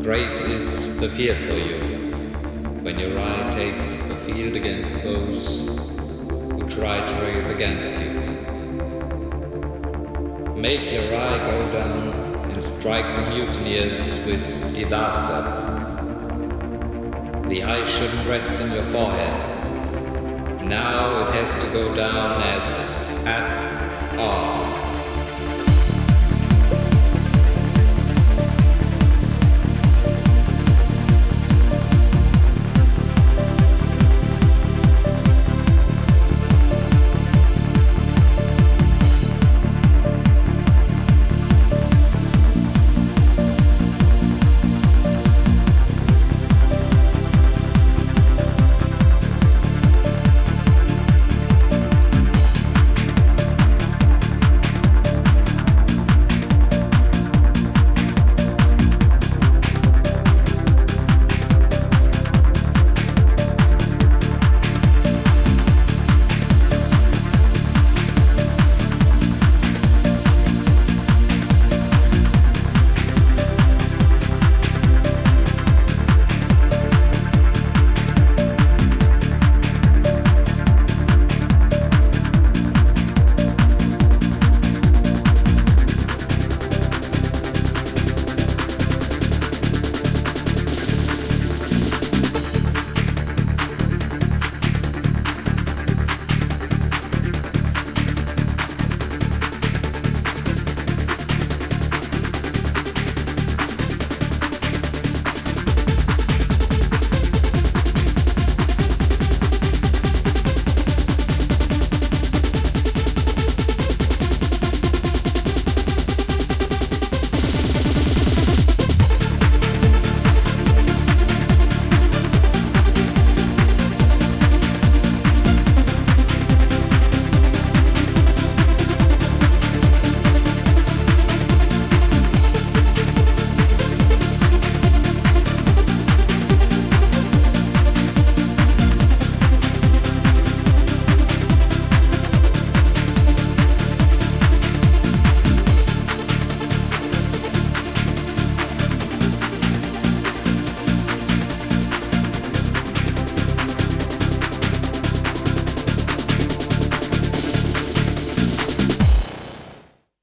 Great is the fear for you when your eye takes the field against those who try to rail against you. Make your eye go down and strike the mutineers with disaster. The eye shouldn't rest in your forehead. Now it has to go down as at all.